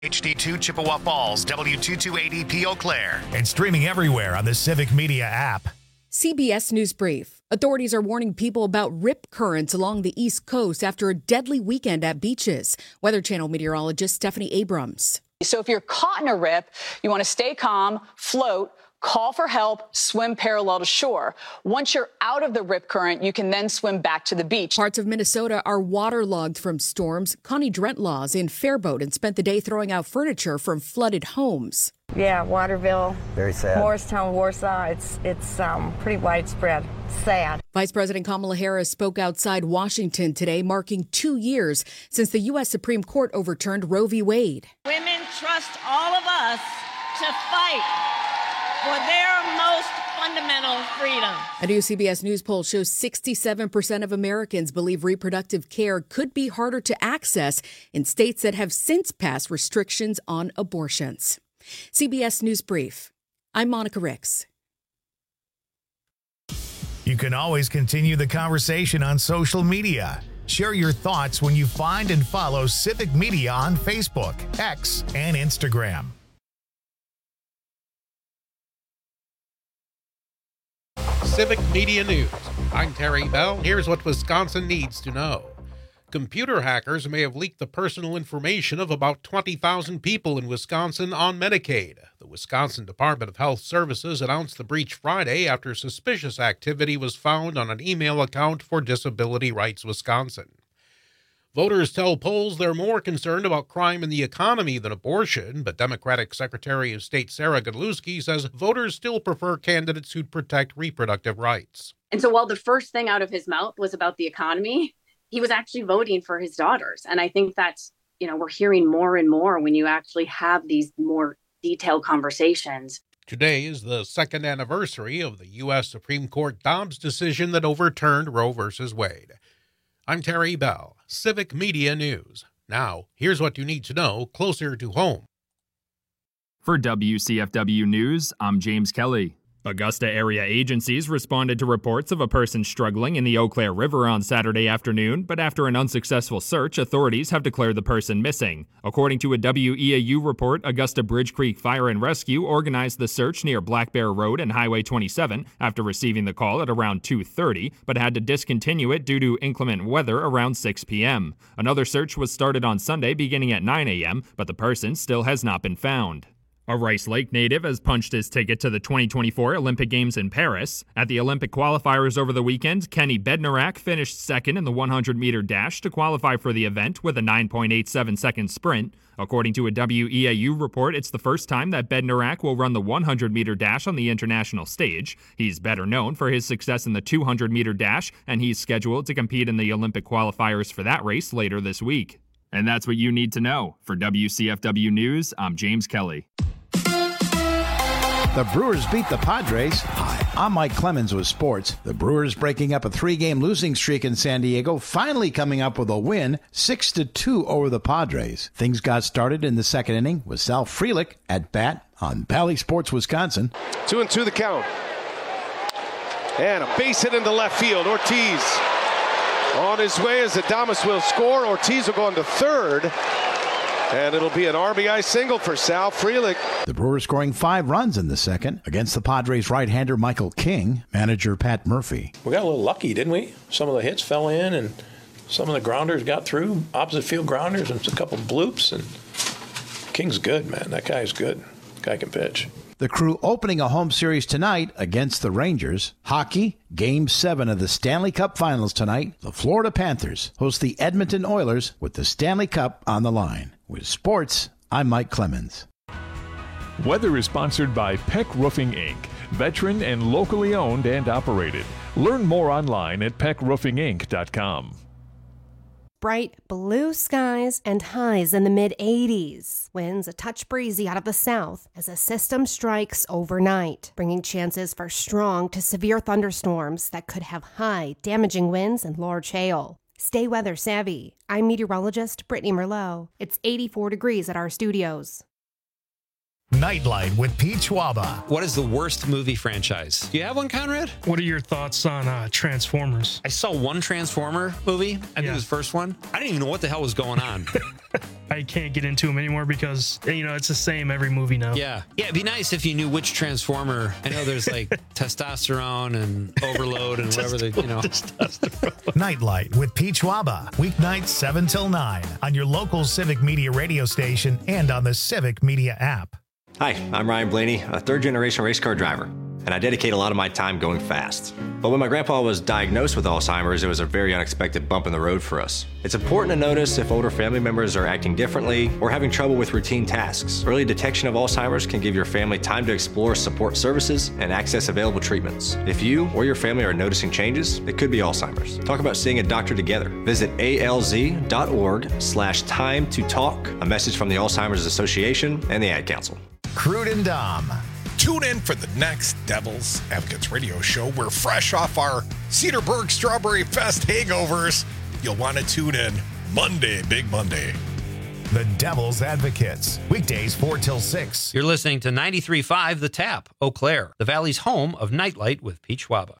HD2 Chippewa Falls, W228EP Eau Claire. And streaming everywhere on the Civic Media app. CBS News Brief. Authorities are warning people about rip currents along the East Coast after a deadly weekend at beaches. Weather Channel meteorologist Stephanie Abrams. So if you're caught in a rip, you want to stay calm, float, call for help, swim parallel to shore. Once you're out of the rip current, you can then swim back to the beach. Parts of Minnesota are waterlogged from storms. Connie Drentlaw is in Faribault and spent the day throwing out furniture from flooded homes. Yeah, Waterville, very sad. Morristown, Warsaw, it's pretty widespread. Sad. Vice President Kamala Harris spoke outside Washington today, marking 2 years since the U.S. Supreme Court overturned Roe v. Wade. Women trust all of us to fight for their most fundamental freedom. A new CBS News poll shows 67% of Americans believe reproductive care could be harder to access in states that have since passed restrictions on abortions. CBS News Brief. I'm Monica Ricks. You can always continue the conversation on social media. Share your thoughts when you find and follow Civic Media on Facebook, X, and Instagram. Civic Media News. I'm Terry Bell. Here's what Wisconsin needs to know. Computer hackers may have leaked the personal information of about 20,000 people in Wisconsin on Medicaid. The Wisconsin Department of Health Services announced the breach Friday after suspicious activity was found on an email account for Disability Rights Wisconsin. Voters tell polls they're more concerned about crime and the economy than abortion, but Democratic Secretary of State Sarah Godlewski says voters still prefer candidates who'd protect reproductive rights. And so while the first thing out of his mouth was about the economy, he was actually voting for his daughters. And I think that's, we're hearing more and more when you actually have these more detailed conversations. Today is the second anniversary of the U.S. Supreme Court Dobbs decision that overturned Roe v. Wade. I'm Terry Bell, Civic Media News. Now, here's what you need to know closer to home. For WCFW News, I'm James Kelly. Augusta area agencies responded to reports of a person struggling in the Eau Claire River on Saturday afternoon, but after an unsuccessful search, authorities have declared the person missing. According to a WEAU report, Augusta Bridge Creek Fire and Rescue organized the search near Black Bear Road and Highway 27 after receiving the call at around 2:30, but had to discontinue it due to inclement weather around 6 p.m. Another search was started on Sunday beginning at 9 a.m., but the person still has not been found. A Rice Lake native has punched his ticket to the 2024 Olympic Games in Paris. At the Olympic qualifiers over the weekend, Kenny Bednarak finished second in the 100-meter dash to qualify for the event with a 9.87-second sprint. According to a WEAU report, it's the first time that Bednarak will run the 100-meter dash on the international stage. He's better known for his success in the 200-meter dash, and he's scheduled to compete in the Olympic qualifiers for that race later this week. And that's what you need to know. For WCFW News, I'm James Kelly. The Brewers beat the Padres. Hi, I'm Mike Clemens with sports. The Brewers breaking up a 3-game losing streak in San Diego, finally coming up with a win, 6-2 over the Padres. Things got started in the second inning with Sal Frelick at bat on Bally Sports Wisconsin. 2-2 the count. And a base hit into left field. Ortiz on his way as Adames will score. Ortiz will go into third. And it'll be an RBI single for Sal Frelick. The Brewers scoring 5 runs in the second against the Padres right-hander Michael King, manager Pat Murphy. We got a little lucky, didn't we? Some of the hits fell in and some of the grounders got through, opposite field grounders, and a couple bloops. And King's good, man. That guy's good. Guy can pitch. The Crew opening a home series tonight against the Rangers. Hockey, Game 7 of the Stanley Cup Finals tonight. The Florida Panthers host the Edmonton Oilers with the Stanley Cup on the line. With sports, I'm Mike Clemens. Weather is sponsored by Peck Roofing, Inc., veteran and locally owned and operated. Learn more online at peckroofinginc.com. Bright blue skies and highs in the mid-80s. Winds a touch breezy out of the south as a system strikes overnight, bringing chances for strong to severe thunderstorms that could have high, damaging winds and large hail. Stay weather savvy. I'm meteorologist Brittany Merlot. It's 84 degrees at our studios. Nightlight with Pete Schwaba. What is the worst movie franchise? Do you have one, Conrad? What are your thoughts on Transformers? I saw one Transformer movie. I think it was the first one. I didn't even know what the hell was going on. I can't get into them anymore because, it's the same every movie now. Yeah. Yeah, it'd be nice if you knew which Transformer. I know there's like testosterone and overload and whatever Nightlight with Peach Waba, weeknights 7 till 9 on your local Civic Media radio station and on the Civic Media app. Hi, I'm Ryan Blaney, a third-generation race car driver, and I dedicate a lot of my time going fast. But when my grandpa was diagnosed with Alzheimer's, it was a very unexpected bump in the road for us. It's important to notice if older family members are acting differently or having trouble with routine tasks. Early detection of Alzheimer's can give your family time to explore support services and access available treatments. If you or your family are noticing changes, it could be Alzheimer's. Talk about seeing a doctor together. Visit alz.org/time to talk. A message from the Alzheimer's Association and the Ad Council. Crude and Dom. Tune in for the next Devil's Advocates radio show. We're fresh off our Cedarburg Strawberry Fest hangovers. You'll want to tune in Monday, Big Monday. The Devil's Advocates, weekdays 4 till 6. You're listening to 93.5 The Tap, Eau Claire, the Valley's home of Nightlight with Peach Waba.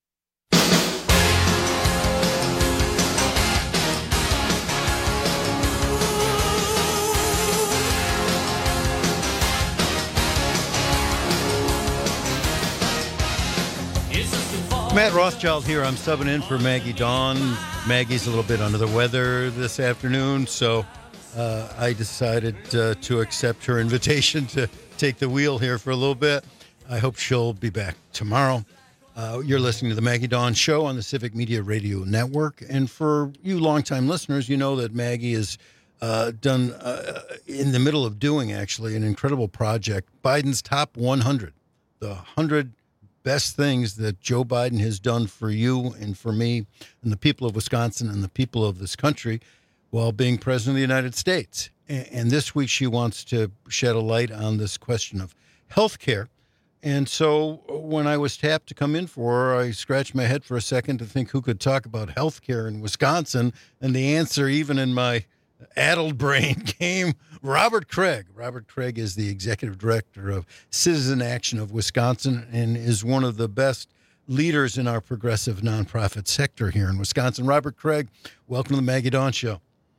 Matt Rothschild here. I'm subbing in for Maggie Dawn. Maggie's a little bit under the weather this afternoon, so I decided to accept her invitation to take the wheel here for a little bit. I hope she'll be back tomorrow. You're listening to the Maggie Dawn Show on the Civic Media Radio Network, and for you longtime listeners, you know that Maggie is done in the middle of doing, actually, an incredible project, Biden's Top 100, the 100 best things that Joe Biden has done for you and for me and the people of Wisconsin and the people of this country while being president of the United States. And this week she wants to shed a light on this question of health care. And so when I was tapped to come in for her, I scratched my head for a second to think who could talk about health care in Wisconsin. And the answer, even in my addled brain, came Robert Craig. Robert Craig is the executive director of Citizen Action of Wisconsin and is one of the best leaders in our progressive nonprofit sector here in Wisconsin. Robert Craig, welcome to the Maggie Dawn Show.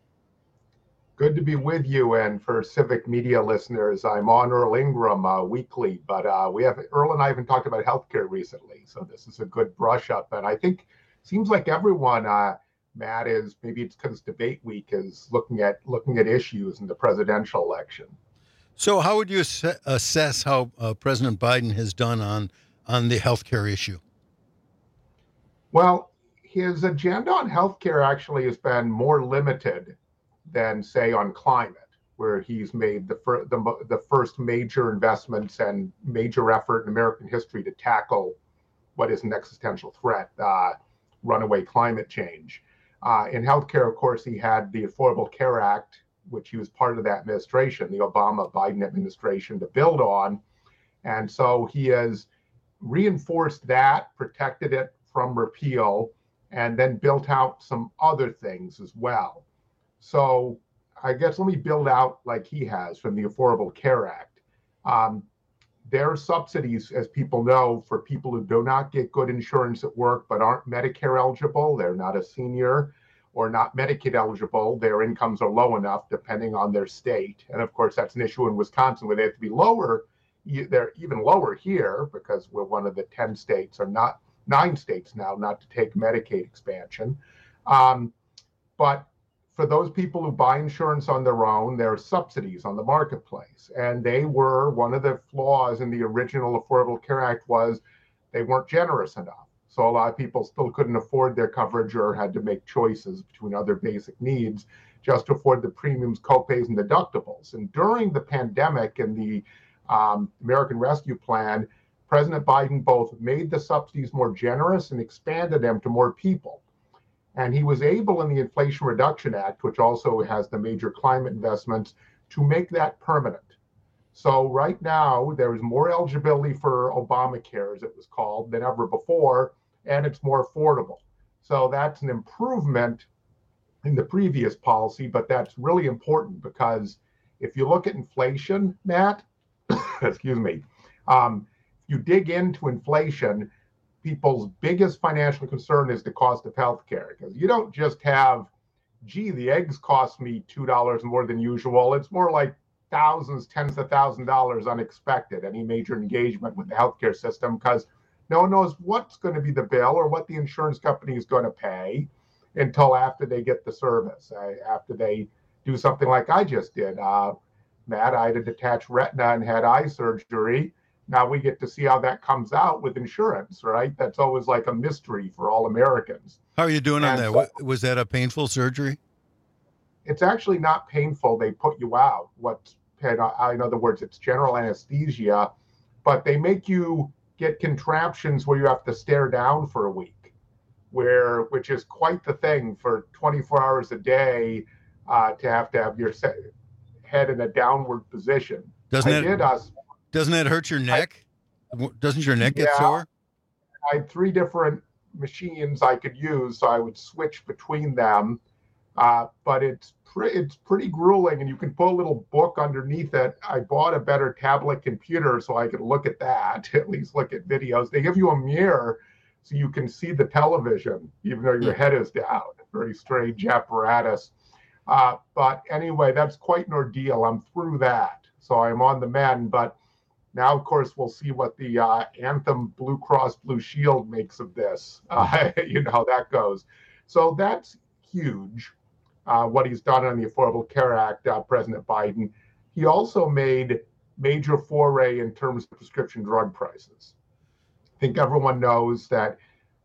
Good to be with you. And for Civic Media listeners, I'm on Earl Ingram weekly, but Earl and I haven't talked about healthcare recently, so this is a good brush up. And I think seems like everyone, Matt, is maybe it's because debate week is looking at issues in the presidential election. So how would you assess how President Biden has done on the healthcare issue? Well, his agenda on healthcare actually has been more limited than, say, on climate, where he's made the first major investments and major effort in American history to tackle what is an existential threat, runaway climate change. In healthcare, of course, he had the Affordable Care Act, which he was part of that administration, the Obama-Biden administration, to build on. And so he has reinforced that, protected it from repeal, and then built out some other things as well. So I guess let me build out like he has from the Affordable Care Act. There are subsidies, as people know, for people who do not get good insurance at work but aren't Medicare eligible. They're not a senior or not Medicaid eligible. Their incomes are low enough depending on their state. And of course, that's an issue in Wisconsin where they have to be lower. They're even lower here because we're one of the 10 states, or not 9 states now, not to take Medicaid expansion. But for those people who buy insurance on their own, there are subsidies on the marketplace. And they were, one of the flaws in the original Affordable Care Act was they weren't generous enough. So a lot of people still couldn't afford their coverage or had to make choices between other basic needs just to afford the premiums, copays, and deductibles. And during the pandemic and the American Rescue Plan, President Biden both made the subsidies more generous and expanded them to more people. And he was able in the Inflation Reduction Act, which also has the major climate investments, to make that permanent. So right now, there is more eligibility for Obamacare, as it was called, than ever before, and it's more affordable. So that's an improvement in the previous policy, but that's really important because if you look at inflation, Matt, excuse me, you dig into inflation, people's biggest financial concern is the cost of healthcare, because you don't just have, gee, the eggs cost me $2 more than usual. It's more like thousands, tens of thousands of dollars unexpected, any major engagement with the healthcare system, because no one knows what's going to be the bill or what the insurance company is going to pay until after they get the service, after they do something like I just did. Matt, I had a detached retina and had eye surgery. Now we get to see how that comes out with insurance, right? That's always like a mystery for all Americans. How are you doing on that? Was that a painful surgery? It's actually not painful. They put you out. In other words, it's general anesthesia, but they make you get contraptions where you have to stare down for a week, which is quite the thing for 24 hours a day to have your head in a downward position. Doesn't that hurt your neck? Doesn't your neck get sore? I had 3 different machines I could use, so I would switch between them. But it's pretty grueling, and you can put a little book underneath it. I bought a better tablet computer so I could look at that, at least look at videos. They give you a mirror so you can see the television, even though your head is down. Very strange apparatus. But anyway, that's quite an ordeal. I'm through that, so I'm on the mend. But now, of course, we'll see what the Anthem Blue Cross Blue Shield makes of this. You know how that goes. So that's huge. What he's done on the Affordable Care Act, President Biden. He also made major foray in terms of prescription drug prices. I think everyone knows that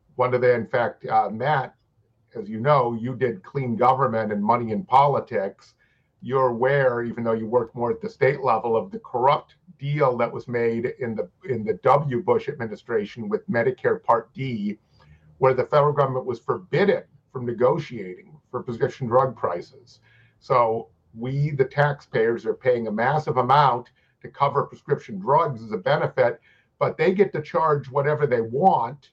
Matt, as you know, you did clean government and money in politics. You're aware, even though you worked more at the state level, of the corrupt deal that was made in the W. Bush administration with Medicare Part D, where the federal government was forbidden from negotiating for prescription drug prices. So we, the taxpayers, are paying a massive amount to cover prescription drugs as a benefit, but they get to charge whatever they want,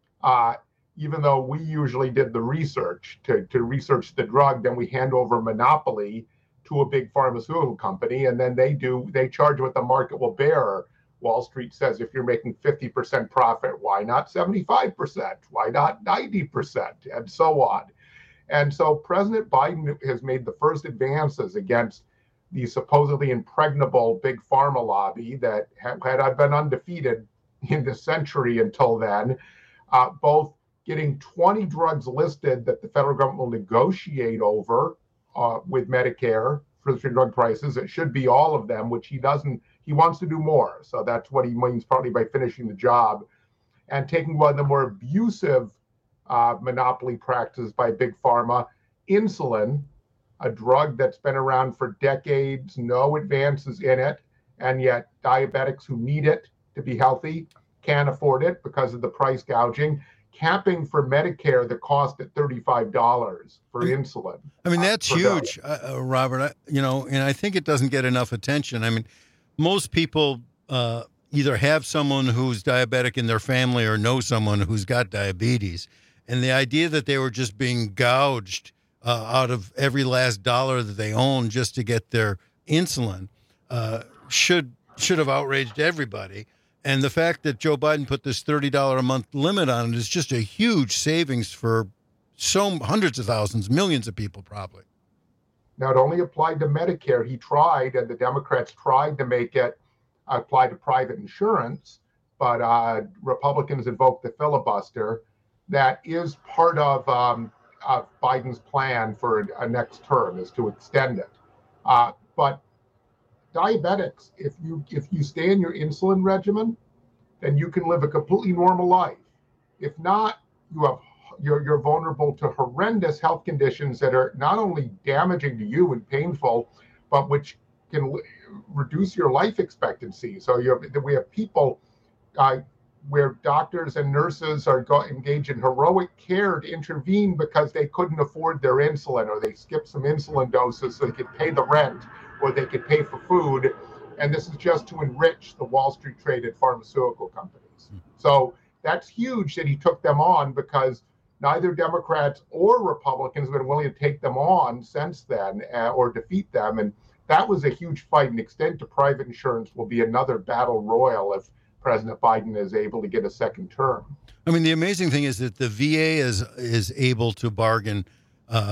even though we usually did the research to research the drug. Then we hand over monopoly to a big pharmaceutical company, and then they charge what the market will bear. Wall Street says if you're making 50% profit, why not 75%? Why not 90%? And so on. And so President Biden has made the first advances against the supposedly impregnable big pharma lobby that had been undefeated in the century until then, both getting 20 drugs listed that the federal government will negotiate over with Medicare for the drug prices. It should be all of them, which he doesn't. He wants to do more. So that's what he means partly by finishing the job, and taking one of the more abusive monopoly practices by big pharma, insulin, a drug that's been around for decades, no advances in it, and yet diabetics who need it to be healthy can't afford it because of the price gouging, capping for Medicare the cost at $35 for insulin. I mean, that's huge, Robert. And I think it doesn't get enough attention. I mean, most people either have someone who's diabetic in their family or know someone who's got diabetes. And the idea that they were just being gouged out of every last dollar that they own just to get their insulin should have outraged everybody. And the fact that Joe Biden put this $30 a month limit on it is just a huge savings for hundreds of thousands, millions of people probably. Now, it only applied to Medicare. He tried, and the Democrats tried to make it apply to private insurance, but Republicans invoked the filibuster. That is part of Biden's plan for a next term, is to extend it. But diabetics, if you stay in your insulin regimen, then you can live a completely normal life. If not, you're vulnerable to horrendous health conditions that are not only damaging to you and painful, but which can reduce your life expectancy. So we have people where doctors and nurses are engaged in heroic care to intervene because they couldn't afford their insulin, or they skipped some insulin doses so they could pay the rent, or they could pay for food. And this is just to enrich the Wall Street traded pharmaceutical companies. So that's huge that he took them on, because neither Democrats or Republicans have been willing to take them on since then or defeat them. And that was a huge fight. An extent to private insurance will be another battle royal if President Biden is able to get a second term. I mean, the amazing thing is that the VA is able to bargain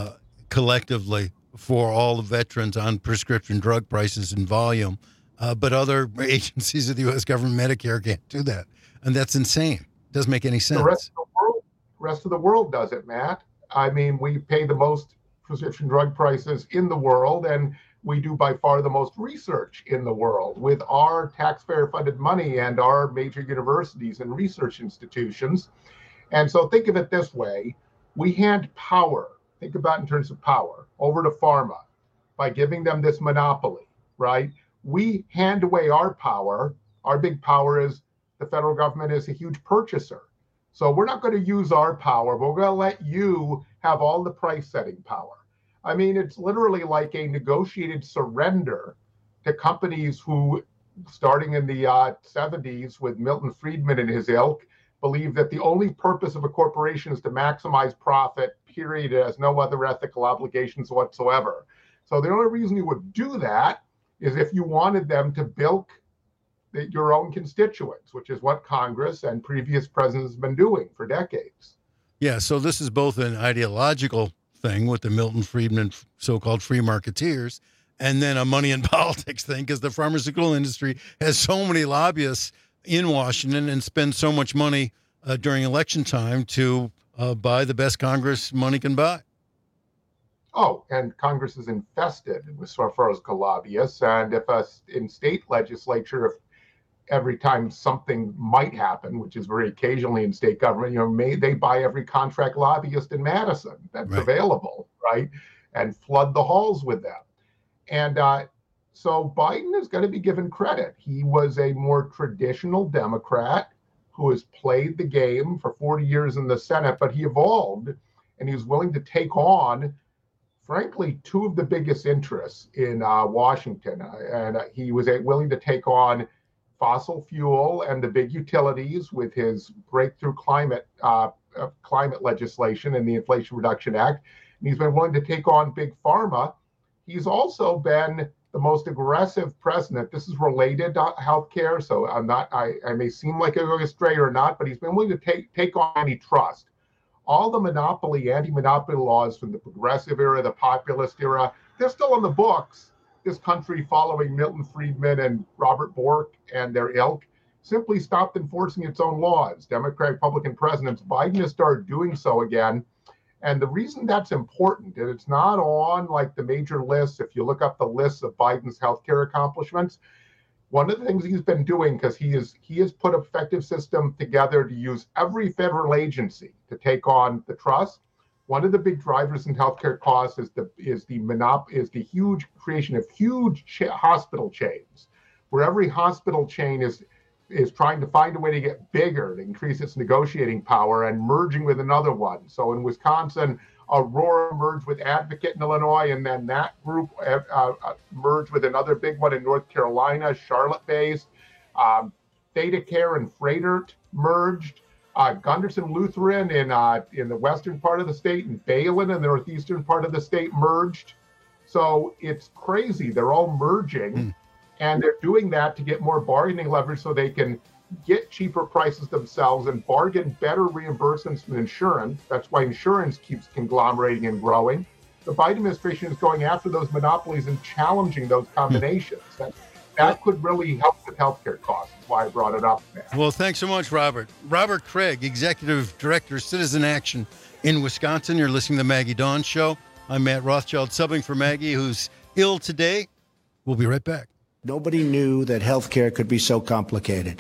collectively for all the veterans on prescription drug prices and volume. But other agencies of the U.S. government, Medicare, can't do that. And that's insane. Doesn't make any sense. The rest of the world does it, Matt. I mean, we pay the most prescription drug prices in the world, and we do by far the most research in the world with our taxpayer-funded money and our major universities and research institutions. And so think of it this way. We hand power, think about it in terms of power, over to pharma by giving them this monopoly, right? We hand away our power. Our big power is the federal government is a huge purchaser. So we're not going to use our power, but we're going to let you have all the price setting power. I mean, it's literally like a negotiated surrender to companies who, starting in the 70s with Milton Friedman and his ilk, believed that the only purpose of a corporation is to maximize profit, period. It has no other ethical obligations whatsoever. So the only reason you would do that is if you wanted them to bilk your own constituents, which is what Congress and previous presidents have been doing for decades. Yeah, so this is both an ideological thing with the Milton Friedman so-called free marketeers, and then a money and politics thing, because the pharmaceutical industry has so many lobbyists in Washington and spends so much money during election time to buy the best Congress money can buy. Oh, and Congress is infested with pharmaceutical lobbyists, and if in state legislature, if every time something might happen, which is very occasionally in state government, they buy every contract lobbyist in Madison that's available, right? And flood the halls with them. And so Biden is going to be given credit. He was a more traditional Democrat who has played the game for 40 years in the Senate, but he evolved and he was willing to take on, frankly, two of the biggest interests in Washington. And he was willing to take on fossil fuel and the big utilities with his breakthrough climate legislation and the Inflation Reduction Act. And he's been willing to take on big pharma. He's also been the most aggressive president. This is related to healthcare, so I may seem like I go astray or not, but he's been willing to take on antitrust. All the anti-monopoly laws from the progressive era, the populist era, they're still on the books. This country, following Milton Friedman and Robert Bork and their ilk, simply stopped enforcing its own laws. Democratic, Republican presidents, Biden has started doing so again. And the reason that's important, and it's not on like the major lists, if you look up the lists of Biden's healthcare accomplishments, one of the things he's been doing, because he has put an effective system together to use every federal agency to take on the trust. One of the big drivers in healthcare costs is the huge creation of huge hospital chains, where every hospital chain is trying to find a way to get bigger, to increase its negotiating power, and merging with another one. So in Wisconsin, Aurora merged with Advocate in Illinois, and then that group merged with another big one in North Carolina, Charlotte-based. ThedaCare and Froedtert merged. Gunderson Lutheran in the western part of the state and Balin in the northeastern part of the state merged. So it's crazy. They're all merging, and they're doing that to get more bargaining leverage so they can get cheaper prices themselves and bargain better reimbursements from insurance. That's why insurance keeps conglomerating and growing. The Biden administration is going after those monopolies and challenging those combinations. That could really help with healthcare costs. That's why I brought it up, man. Well, thanks so much, Robert. Robert Craig, Executive Director, Citizen Action in Wisconsin. You're listening to the Maggie Dawn Show. I'm Matt Rothschild, subbing for Maggie, who's ill today. We'll be right back. Nobody knew that healthcare could be so complicated.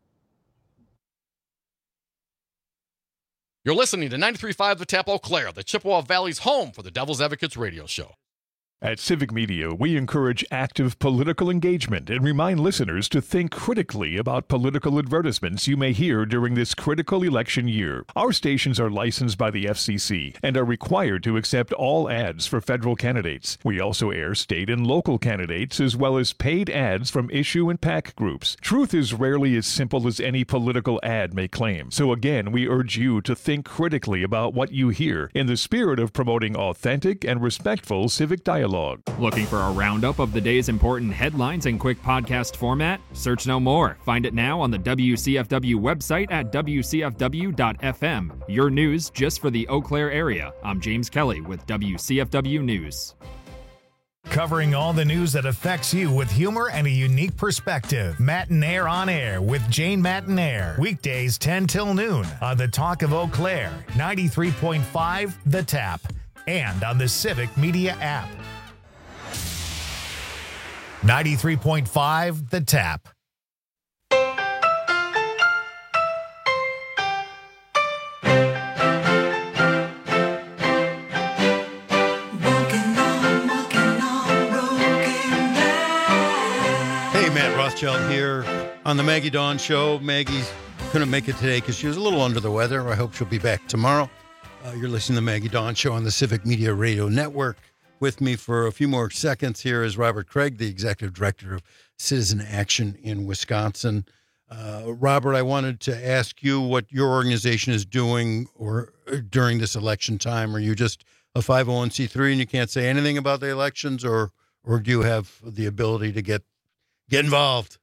You're listening to 93.5 The Tap Eau Claire, the Chippewa Valley's home for the Devil's Advocates radio show. At Civic Media, we encourage active political engagement and remind listeners to think critically about political advertisements you may hear during this critical election year. Our stations are licensed by the FCC and are required to accept all ads for federal candidates. We also air state and local candidates as well as paid ads from issue and PAC groups. Truth is rarely as simple as any political ad may claim. So again, we urge you to think critically about what you hear in the spirit of promoting authentic and respectful civic dialogue dialogue. Looking for a roundup of the day's important headlines in quick podcast format? Search no more. Find it now on the WCFW website at WCFW.FM. Your news just for the Eau Claire area. I'm James Kelly with WCFW News. Covering all the news that affects you with humor and a unique perspective. Matinaire on Air with Jane Matinaire. Weekdays 10 till noon on the Talk of Eau Claire, 93.5 The Tap, and on the Civic Media app. 93.5 The Tap. Rothschild here on the Maggie Dawn Show. Maggie couldn't make it today because she was a little under the weather. I hope she'll be back tomorrow. You're listening to the Maggie Dawn Show on the Civic Media Radio Network. With me for a few more seconds here is Robert Craig, the Executive Director of Citizen Action in Wisconsin. Robert, I wanted to ask you what your organization is doing or during this election time. Are you just a 501c3 and you can't say anything about the elections, or do you have the ability to get involved?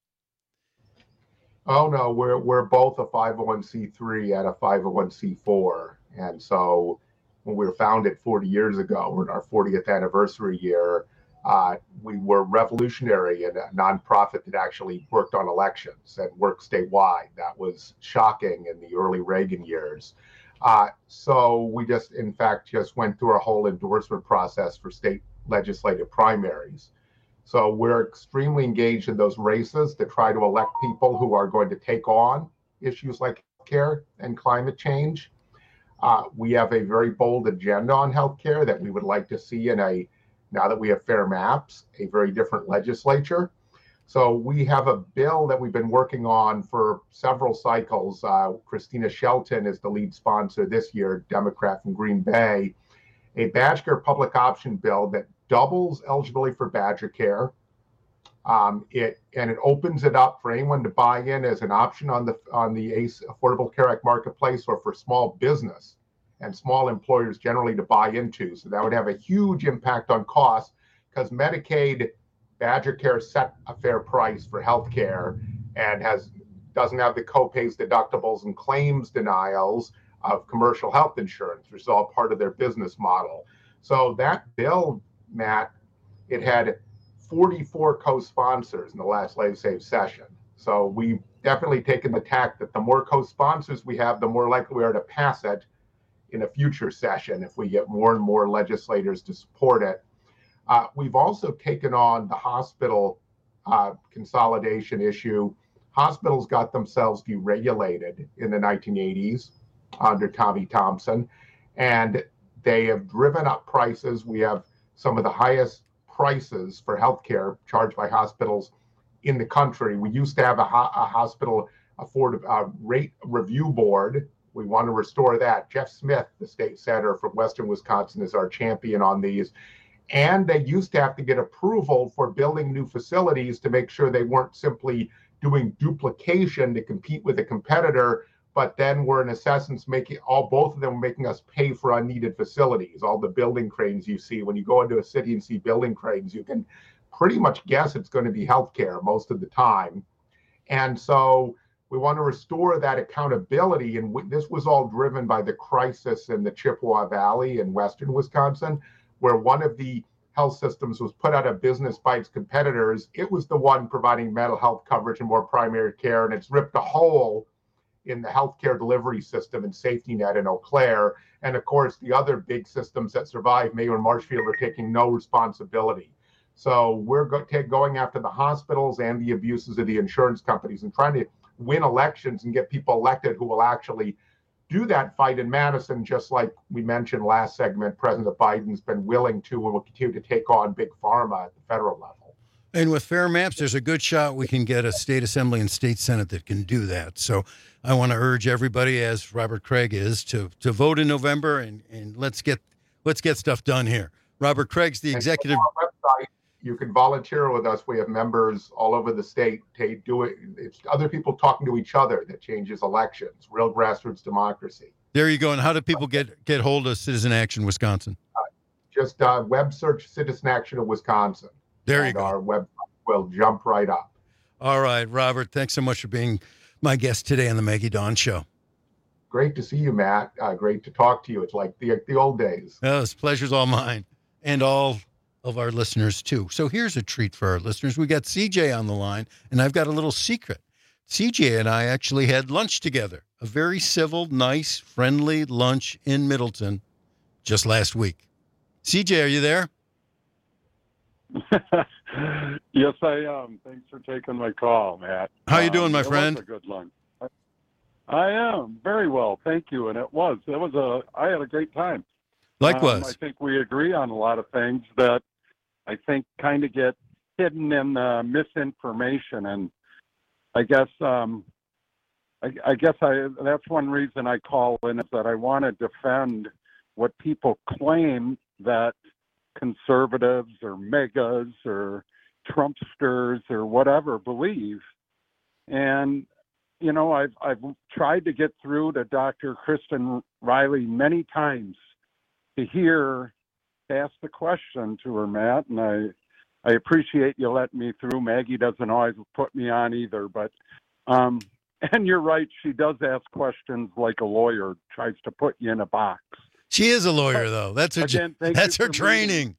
Oh no, we're both a 501c3 and a 501c4, and so when we were founded 40 years ago, we're in our 40th anniversary year. We were revolutionary and a nonprofit that actually worked on elections and worked statewide. That was shocking in the early Reagan years. So we just went through a whole endorsement process for state legislative primaries. So we're extremely engaged in those races to try to elect people who are going to take on issues like healthcare and climate change. We have a very bold agenda on healthcare that we would like to see now that we have fair maps, a very different legislature. So we have a bill that we've been working on for several cycles. Christina Shelton is the lead sponsor this year, Democrat from Green Bay, a Badger Care public option bill that doubles eligibility for Badger Care. It opens it up for anyone to buy in as an option on the ACE Affordable Care Act marketplace, or for small business and small employers generally to buy into. So that would have a huge impact on costs, because Medicaid Badger Care set a fair price for health care and doesn't have the co-pays, deductibles, and claims denials of commercial health insurance, which is all part of their business model. So that bill, Matt, it had 44 co-sponsors in the last legislative session. So we've definitely taken the tack that the more co-sponsors we have, the more likely we are to pass it in a future session if we get more and more legislators to support it. We've also taken on the hospital consolidation issue. Hospitals got themselves deregulated in the 1980s under Tommy Thompson, and they have driven up prices. We have some of the highest prices for healthcare charged by hospitals in the country. We used to have a hospital rate review board. We want to restore that. Jeff Smith, the state senator from Western Wisconsin, is our champion on these. And they used to have to get approval for building new facilities to make sure they weren't simply doing duplication to compete with a competitor, but then were in essence both of them making us pay for unneeded facilities. All the building cranes you see, when you go into a city and see building cranes, you can pretty much guess it's going to be healthcare most of the time. And so we want to restore that accountability. And this was all driven by the crisis in the Chippewa Valley in Western Wisconsin, where one of the health systems was put out of business by its competitors. It was the one providing mental health coverage and more primary care, and it's ripped a hole in the healthcare delivery system and safety net in Eau Claire. And of course, the other big systems that survived, Mayo and Marshfield, are taking no responsibility. So we're going after the hospitals and the abuses of the insurance companies and trying to win elections and get people elected who will actually do that fight in Madison, just like we mentioned last segment. President Biden's been willing to and will continue to take on big pharma at the federal level. And with fair maps, there's a good shot we can get a state assembly and state senate that can do that. So I want to urge everybody, as Robert Craig is, to vote in November and let's get stuff done here. Robert Craig's the executive. On our website, you can volunteer with us. We have members all over the state to do it. It's other people talking to each other that changes elections. Real grassroots democracy. There you go. And how do people get hold of Citizen Action Wisconsin? Just web search Citizen Action of Wisconsin. There you go. Our website will jump right up. All right, Robert, thanks so much for being my guest today on the Maggie Dawn Show. Great to see you, Matt. Great to talk to you. It's like the old days. Oh, this pleasure's all mine and all of our listeners, too. So here's a treat for our listeners. We got CJ on the line, and I've got a little secret. CJ and I actually had lunch together, a very civil, nice, friendly lunch in Middleton just last week. CJ, are you there? Yes, I am. Thanks for taking my call, Matt. How you doing, my friend? It was a good lunch. I am very well, thank you. And I had a great time. Likewise. I think we agree on a lot of things that I think kind of get hidden in the misinformation. And I guess that's one reason I call in, is that I want to defend what people claim that conservatives or megas or Trumpsters or whatever believe. And, you know, I've tried to get through to Dr. Kristen Riley many times to ask the question to her, Matt, and I appreciate you letting me through. Maggie doesn't always put me on either, but and you're right, she does ask questions like a lawyer, tries to put you in a box. She is a lawyer, though. That's her training.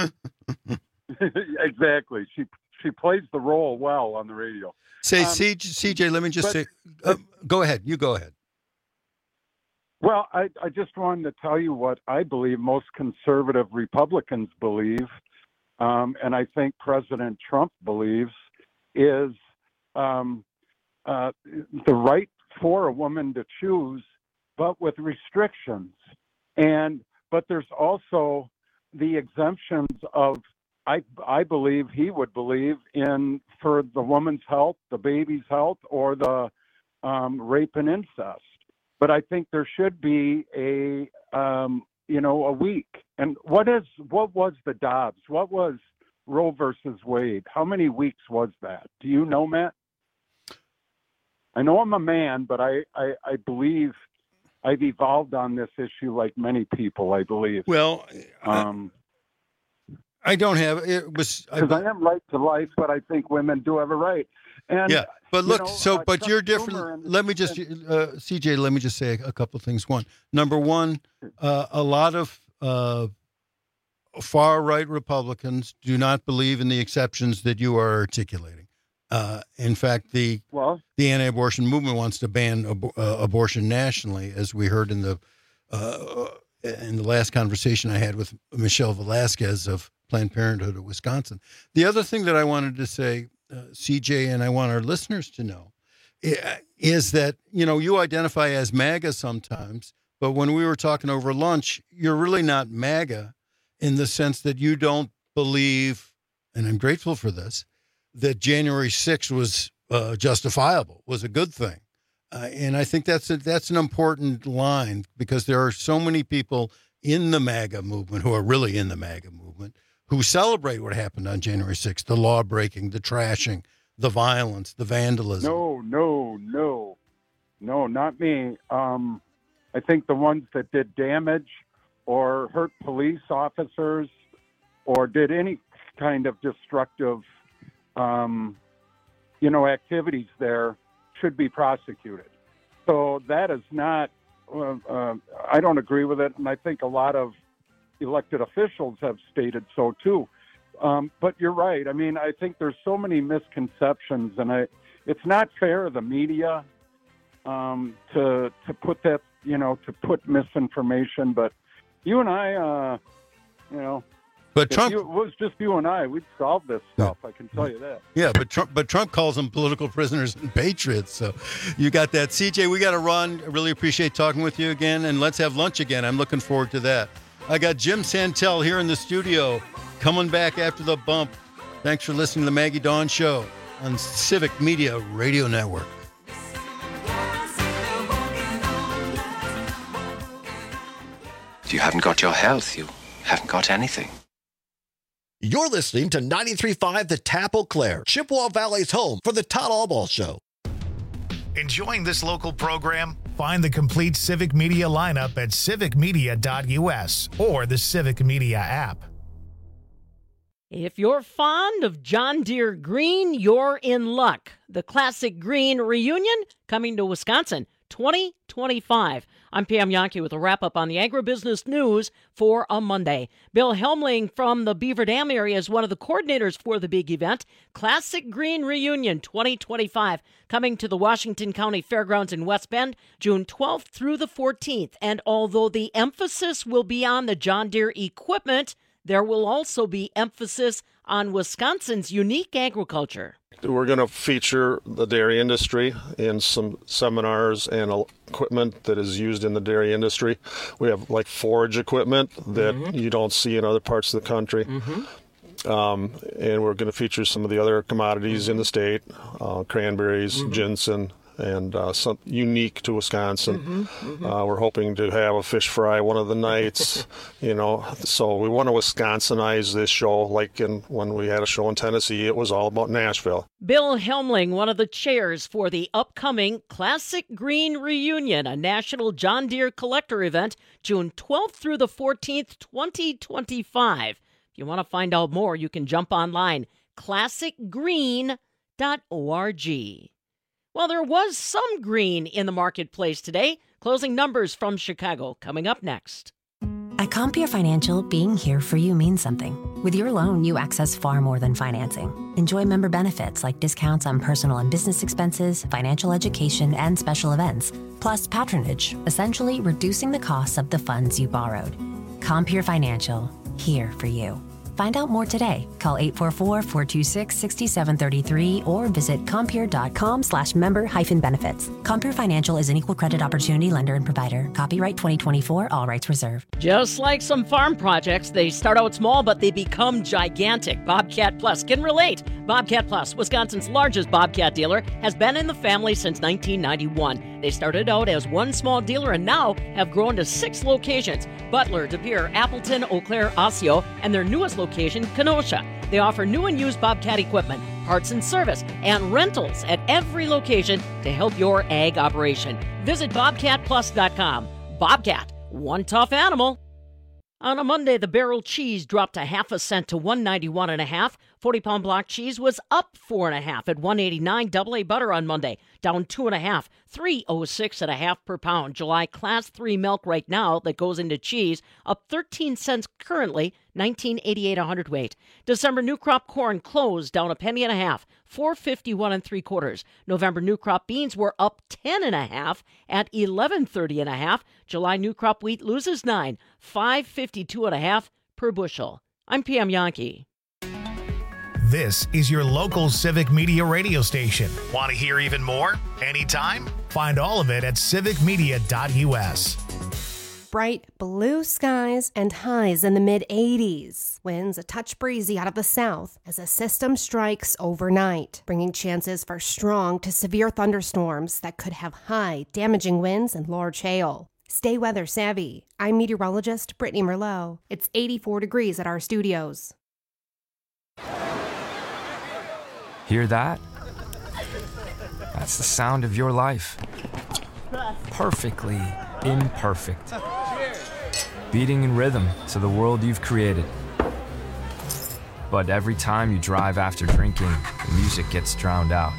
Exactly. She plays the role well on the radio. Say, CJ, let me just say, go ahead. You go ahead. Well, I just wanted to tell you what I believe most conservative Republicans believe, and I think President Trump believes, is the right for a woman to choose, but with restrictions. But there's also the exemptions of, I believe he would believe in, for the woman's health, the baby's health, or the rape and incest. But I think there should be a week. And what was the Dobbs? What was Roe versus Wade? How many weeks was that? Do you know, Matt? I know I'm a man, but I believe I've evolved on this issue like many people, I believe. Well, I don't have it was because I am right to life, but I think women do have a right. And yeah, but look, but you're Chuck different. Let me just, CJ, let me just say a couple of things. Number one, a lot of far right Republicans do not believe in the exceptions that you are articulating. In fact, the anti-abortion movement wants to ban abortion nationally, as we heard in the last conversation I had with Michelle Velasquez of Planned Parenthood of Wisconsin. The other thing that I wanted to say, CJ, and I want our listeners to know, is that, you know, you identify as MAGA sometimes, but when we were talking over lunch, you're really not MAGA in the sense that you don't believe, and I'm grateful for this, that January 6th was justifiable, was a good thing. And I think that's an important line, because there are so many people in the MAGA movement who are really in the MAGA movement who celebrate what happened on January 6th, the law breaking, the trashing, the violence, the vandalism. No, not me. I think the ones that did damage or hurt police officers or did any kind of destructive activities there should be prosecuted. So that is not, I don't agree with it. And I think a lot of elected officials have stated so too. But you're right. I mean, I think there's so many misconceptions, and it's not fair of the media to put that, to put misinformation. But you and I, But if Trump, it was just you and I, we'd solve this stuff. I can tell you that. Yeah, but Trump calls them political prisoners and patriots. So you got that. CJ, we got to run. I really appreciate talking with you again, and let's have lunch again. I'm looking forward to that. I got Jim Santel here in the studio, coming back after the bump. Thanks for listening to the Maggie Dawn Show on Civic Media Radio Network. If you haven't got your health, you haven't got anything. You're listening to 93.5 The Tap Eau Claire, Chippewa Valley's home for the Todd Albaugh Show. Enjoying this local program? Find the complete Civic Media lineup at civicmedia.us or the Civic Media app. If you're fond of John Deere Green, you're in luck. The Classic Green Reunion coming to Wisconsin 2025. I'm Pam Yankee with a wrap-up on the agribusiness news for a Monday. Bill Helmling from the Beaver Dam area is one of the coordinators for the big event. Classic Green Reunion 2025 coming to the Washington County Fairgrounds in West Bend June 12th through the 14th. And although the emphasis will be on the John Deere equipment, there will also be emphasis on Wisconsin's unique agriculture. We're going to feature the dairy industry in some seminars and equipment that is used in the dairy industry. We have like forage equipment that you don't see in other parts of the country. And we're going to feature some of the other commodities in the state, cranberries, ginseng, and some unique to Wisconsin. We're hoping to have a fish fry one of the nights, so we want to Wisconsinize this show. Like when we had a show in Tennessee, it was all about Nashville. Bill Helmling, one of the chairs for the upcoming Classic Green Reunion, a national John Deere collector event, June 12th through the 14th, 2025. If you want to find out more, you can jump online, classicgreen.org. Well, there was some green in the marketplace today. Closing numbers from Chicago coming up next. At Compeer Financial, being here for you means something. With your loan, you access far more than financing. Enjoy member benefits like discounts on personal and business expenses, financial education, and special events. Plus patronage, essentially reducing the costs of the funds you borrowed. Compeer Financial, here for you. Find out more today. Call 844-426-6733 or visit Compeer.com/member-benefits. Compeer Financial is an equal credit opportunity lender and provider. Copyright 2024, all rights reserved. Just like some farm projects, they start out small, but they become gigantic. Bobcat Plus can relate. Bobcat Plus, Wisconsin's largest Bobcat dealer, has been in the family since 1991. They started out as one small dealer and now have grown to 6 locations: Butler, De Pere, Appleton, Eau Claire, Osseo, and their newest location, Kenosha. They offer new and used Bobcat equipment, parts and service, and rentals at every location to help your ag operation. Visit BobcatPlus.com. Bobcat, one tough animal. On a Monday, the barrel cheese dropped a half a cent to $1.91.5. 40-pound block cheese was up 4.5 at $1.89. Double A butter on Monday down 2.5, $3.06.5 per pound. July Class 3 milk right now that goes into cheese up 13 cents currently, $19.88 a hundredweight. December new crop corn closed down $0.015, $4.51 3/4. November new crop beans were up 10.5 at $11.30.5. July new crop wheat loses 9, $5.52.5 per bushel. I'm Pam Yankee. This is your local Civic Media radio station. Want to hear even more? Anytime? Find all of it at civicmedia.us. Bright blue skies and highs in the mid-80s. Winds a touch breezy out of the south as a system strikes overnight, bringing chances for strong to severe thunderstorms that could have high, damaging winds and large hail. Stay weather savvy. I'm meteorologist Brittany Merlot. It's 84 degrees at our studios. Hear that? That's the sound of your life. Perfectly imperfect. Beating in rhythm to the world you've created. But every time you drive after drinking, the music gets drowned out.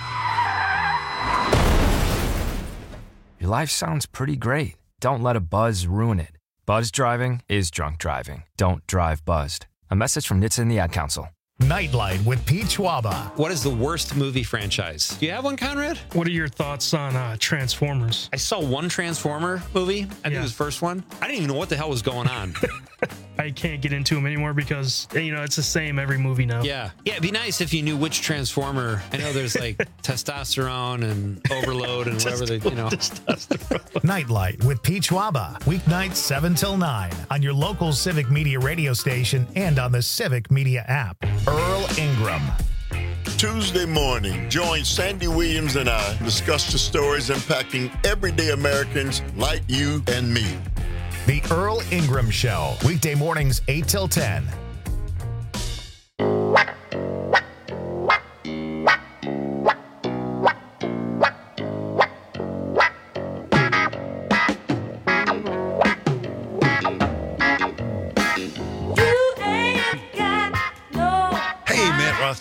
Your life sounds pretty great. Don't let a buzz ruin it. Buzz driving is drunk driving. Don't drive buzzed. A message from NHTSA and the Ad Council. Nightlight with Pete Schwaba. What is the worst movie franchise? Do you have one, Conrad? What are your thoughts on Transformers? I saw one Transformer movie. I think it was the first one. I didn't even know what the hell was going on. I can't get into them anymore because, it's the same every movie now. Yeah, it'd be nice if you knew which Transformer. I know there's like testosterone and overload and whatever they, Nightlight with Pete Schwaba. Weeknights 7 till 9 on your local Civic Media radio station and on the Civic Media app. Earl Ingram. Tuesday morning, join Sandy Williams and I discuss the stories impacting everyday Americans like you and me. The Earl Ingram Show, weekday mornings 8 till 10.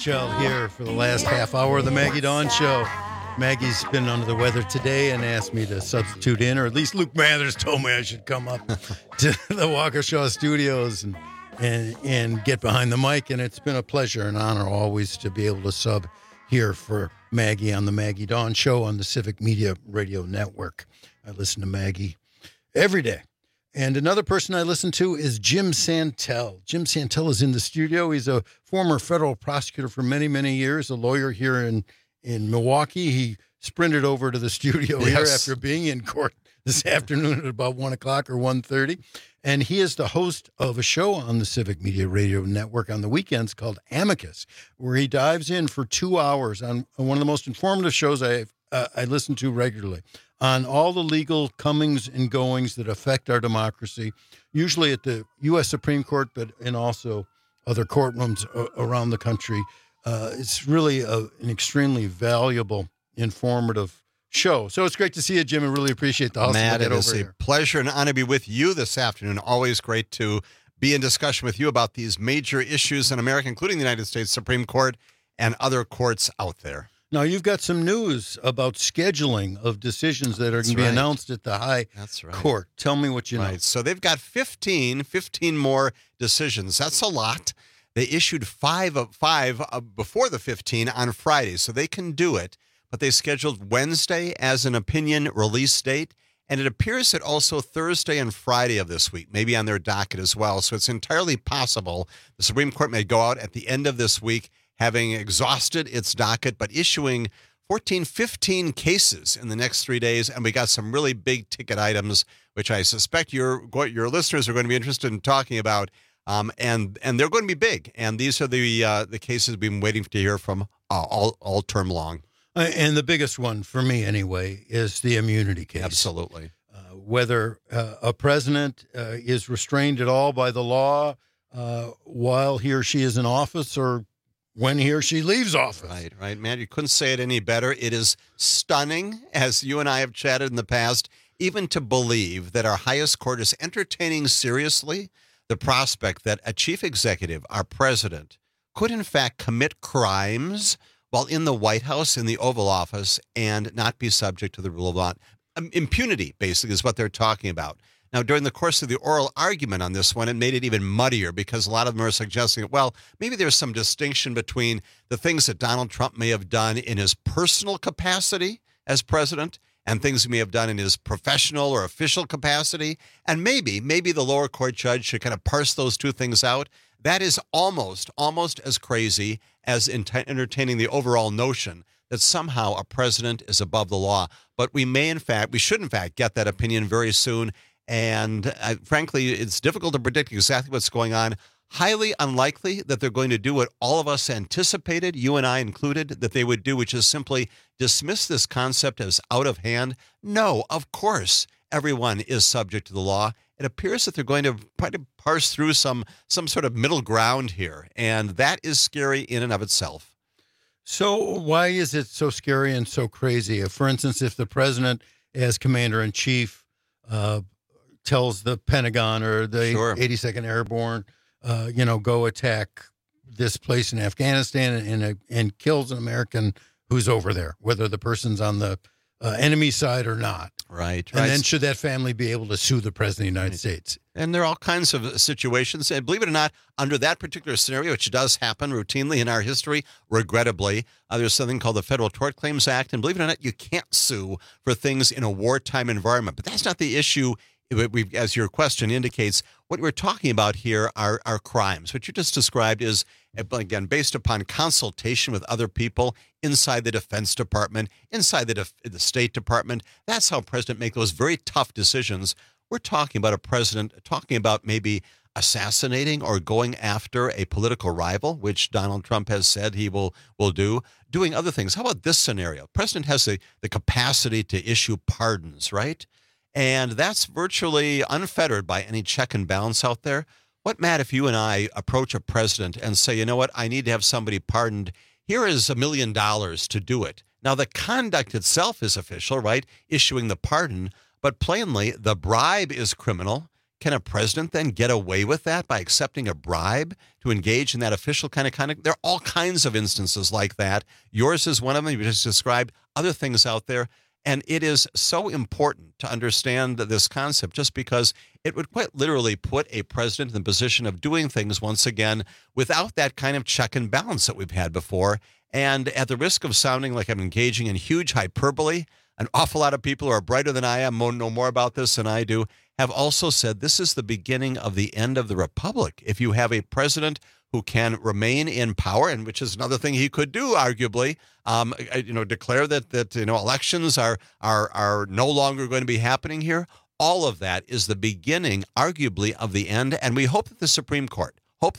Rothschild here for the last half hour of the Maggie Dawn Show. Maggie's been under the weather today and asked me to substitute in, or at least Luke Mathers told me I should come up to the Waukesha studios and get behind the mic. And it's been a pleasure and honor always to be able to sub here for Maggie on the Maggie Dawn Show on the Civic Media Radio Network. I listen to Maggie every day. And another person I listen to is Jim Santel. Jim Santel is in the studio. He's a former federal prosecutor for many, many years, a lawyer here in Milwaukee. He sprinted over to the studio here after being in court this afternoon at about 1 o'clock or 1:30. And he is the host of a show on the Civic Media Radio Network on the weekends called Amicus, where he dives in for 2 hours on one of the most informative shows I listen to regularly, on all the legal comings and goings that affect our democracy, usually at the U.S. Supreme Court, but in also other courtrooms around the country. It's really an extremely valuable, informative show. So it's great to see you, Jim, and really appreciate the hustle. Matt, it is a pleasure and honor to be with you this afternoon. Always great to be in discussion with you about these major issues in America, including the United States Supreme Court and other courts out there. Now, you've got some news about scheduling of decisions that are going to be announced at the high court. Tell me what you know. Right. So they've got 15 more decisions. That's a lot. They issued five before the 15 on Friday, so they can do it. But they scheduled Wednesday as an opinion release date, and it appears that also Thursday and Friday of this week may be on their docket as well. So it's entirely possible the Supreme Court may go out at the end of this week having exhausted its docket, but issuing 15 cases in the next 3 days. And we got some really big ticket items, which I suspect your listeners are going to be interested in talking about. And they're going to be big. And these are the cases we've been waiting to hear from all term long. And the biggest one, for me anyway, is the immunity case. Absolutely. Whether a president is restrained at all by the law while he or she is in office, or when he or she leaves office. Right, man. You couldn't say it any better. It is stunning, as you and I have chatted in the past, even to believe that our highest court is entertaining seriously the prospect that a chief executive, our president, could in fact commit crimes while in the White House, in the Oval Office, and not be subject to the rule of law. Impunity, basically, is what they're talking about. Now, during the course of the oral argument on this one, it made it even muddier because a lot of them are suggesting, well, maybe there's some distinction between the things that Donald Trump may have done in his personal capacity as president and things he may have done in his professional or official capacity. And maybe the lower court judge should kind of parse those two things out. That is almost as crazy as entertaining the overall notion that somehow a president is above the law. But we should in fact get that opinion very soon. And frankly, it's difficult to predict exactly what's going on. Highly unlikely that they're going to do what all of us anticipated, you and I included, that they would do, which is simply dismiss this concept as out of hand. No, of course, everyone is subject to the law. It appears that they're going to try to parse through some sort of middle ground here, and that is scary in and of itself. So why is it so scary and so crazy? For instance, if the president, as commander-in-chief, tells the Pentagon or the 82nd Airborne, go attack this place in Afghanistan and kills an American who's over there, whether the person's on the enemy side or not. Right. And then should that family be able to sue the president of the United States? And there are all kinds of situations. And believe it or not, under that particular scenario, which does happen routinely in our history, regrettably, there's something called the Federal Tort Claims Act. And believe it or not, you can't sue for things in a wartime environment. But that's not the issue. As your question indicates, what we're talking about here are crimes. What you just described is, again, based upon consultation with other people inside the Defense Department, inside the State Department. That's how a president makes those very tough decisions. We're talking about a president talking about maybe assassinating or going after a political rival, which Donald Trump has said he will do, doing other things. How about this scenario? The president has the capacity to issue pardons, right? And that's virtually unfettered by any check and balance out there. What, Matt, if you and I approach a president and say, you know what, I need to have somebody pardoned. Here is $1 million to do it. Now, the conduct itself is official, right? Issuing the pardon. But plainly, the bribe is criminal. Can a president then get away with that by accepting a bribe to engage in that official kind of conduct? There are all kinds of instances like that. Yours is one of them. You just described other things out there. And it is so important to understand this concept just because it would quite literally put a president in the position of doing things once again without that kind of check and balance that we've had before. And at the risk of sounding like I'm engaging in huge hyperbole, an awful lot of people who are brighter than I am, know more about this than I do, have also said this is the beginning of the end of the republic. If you have a president who can remain in power, and which is another thing he could do, arguably, declare that elections are no longer going to be happening here. All of that is the beginning, arguably, of the end. And we hope that the Supreme Court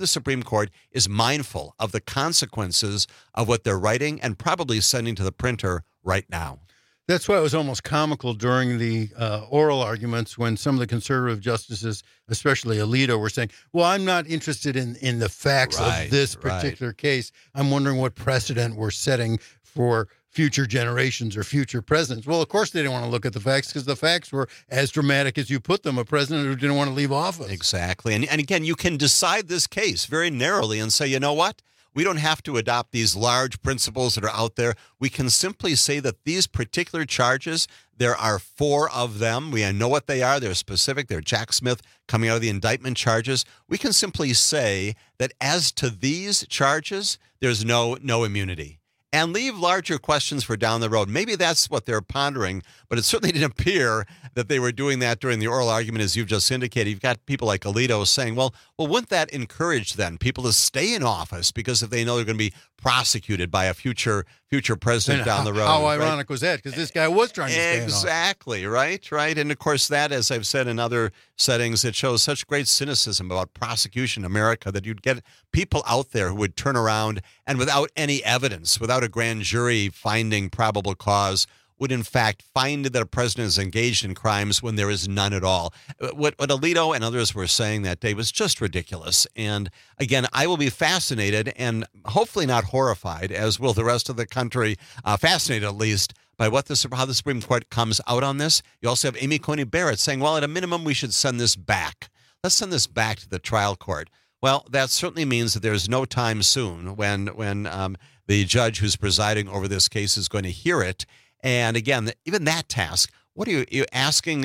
is mindful of the consequences of what they're writing and probably sending to the printer right now. That's why it was almost comical during the oral arguments when some of the conservative justices, especially Alito, were saying, well, I'm not interested in the facts of this particular case. I'm wondering what precedent we're setting for future generations or future presidents. Well, of course they didn't want to look at the facts because the facts were as dramatic as you put them, a president who didn't want to leave office. Exactly. And again, you can decide this case very narrowly and say, you know what? We don't have to adopt these large principles that are out there. We can simply say that these particular charges, there are 4 of them. We know what they are. They're specific. They're Jack Smith coming out of the indictment charges. We can simply say that as to these charges, there's no immunity. And leave larger questions for down the road. Maybe that's what they're pondering, but it certainly didn't appear that they were doing that during the oral argument, as you've just indicated. You've got people like Alito saying, well, wouldn't that encourage then people to stay in office because if they know they're going to be prosecuted by a future president down the road? How ironic was that? Because this guy was trying to stay in office. Exactly, right. And of course that, as I've said in other settings, it shows such great cynicism about prosecution in America that you'd get people out there who would turn around and without any evidence, without a grand jury finding probable cause, would in fact find that a president is engaged in crimes when there is none at all. What Alito and others were saying that day was just ridiculous. And again, I will be fascinated and hopefully not horrified, as will the rest of the country, fascinated at least, by how the Supreme Court comes out on this. You also have Amy Coney Barrett saying, well, at a minimum, we should send this back. Let's send this back to the trial court. Well, that certainly means that there's no time soon when the judge who's presiding over this case is going to hear it. And again, even that task, what are you asking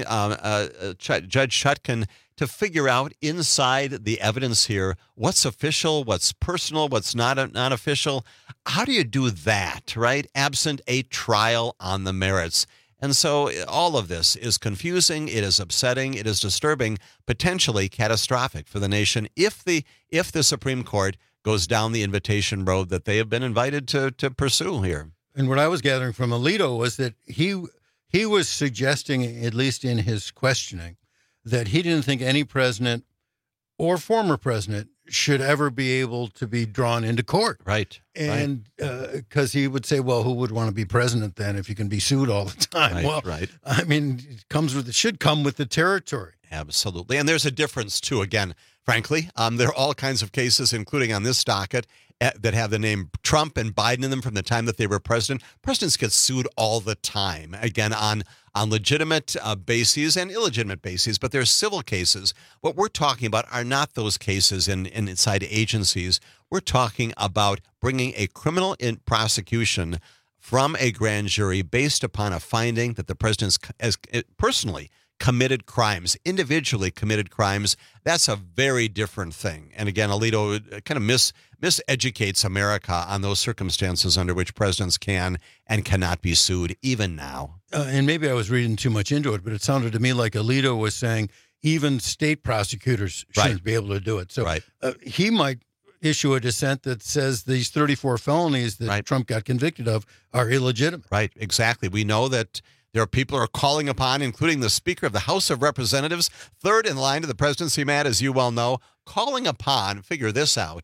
Judge Chutkan to figure out inside the evidence here? What's official, what's personal, what's not official? How do you do that, right? Absent a trial on the merits. And so all of this is confusing, it is upsetting, it is disturbing, potentially catastrophic for the nation if the Supreme Court goes down the invitation road that they have been invited to pursue here. And what I was gathering from Alito was that he was suggesting, at least in his questioning, that he didn't think any president or former president should ever be able to be drawn into court. Right. And because he would say, well, who would want to be president then if you can be sued all the time? Right. I mean, it should come with the territory. Absolutely. And there's a difference, too. Again, frankly, there are all kinds of cases, including on this docket, that have the name Trump and Biden in them from the time that they were president. Presidents get sued all the time, again, on legitimate bases and illegitimate bases, but they're civil cases. What we're talking about are not those cases inside agencies. We're talking about bringing a criminal prosecution from a grand jury based upon a finding that the president has personally committed crimes, individually committed crimes. That's a very different thing. And again, Alito kind of miseducates America on those circumstances under which presidents can and cannot be sued, even now. And maybe I was reading too much into it, but it sounded to me like Alito was saying even state prosecutors shouldn't be able to do it. So he might issue a dissent that says these 34 felonies that Trump got convicted of are illegitimate. Right, exactly. We know that there are people who are calling upon, including the Speaker of the House of Representatives, third in line to the presidency, Matt, as you well know, calling upon, figure this out,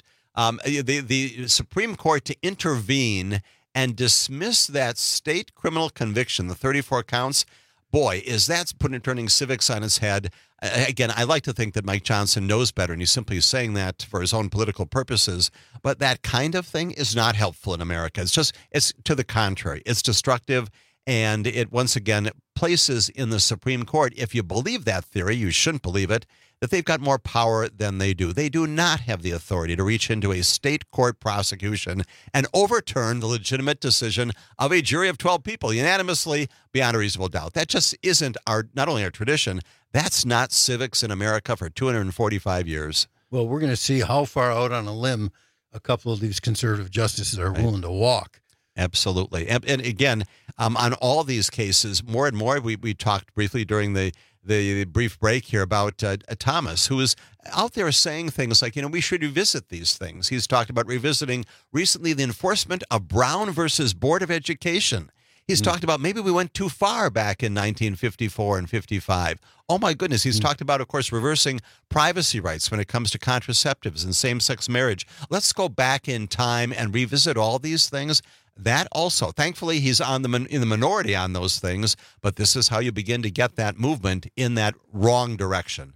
the Supreme Court to intervene and dismiss that state criminal conviction, the 34 counts. Boy, is that turning civics on its head. Again, I like to think that Mike Johnson knows better, and he's simply saying that for his own political purposes. But that kind of thing is not helpful in America. It's to the contrary. It's destructive. And it, once again, places in the Supreme Court, if you believe that theory, you shouldn't believe it, that they've got more power than they do. They do not have the authority to reach into a state court prosecution and overturn the legitimate decision of a jury of 12 people unanimously beyond a reasonable doubt. That just isn't not only our tradition, that's not civics in America for 245 years. Well, we're going to see how far out on a limb a couple of these conservative justices are willing to walk. Absolutely. And again, on all these cases, more and more, we talked briefly during the brief break here about Thomas, who is out there saying things like, we should revisit these things. He's talked about revisiting recently the enforcement of Brown versus Board of Education. He's talked about maybe we went too far back in 1954 and 55. Oh, my goodness. He's talked about, of course, reversing privacy rights when it comes to contraceptives and same-sex marriage. Let's go back in time and revisit all these things. That also, thankfully, he's in the minority on those things, but this is how you begin to get that movement in that wrong direction.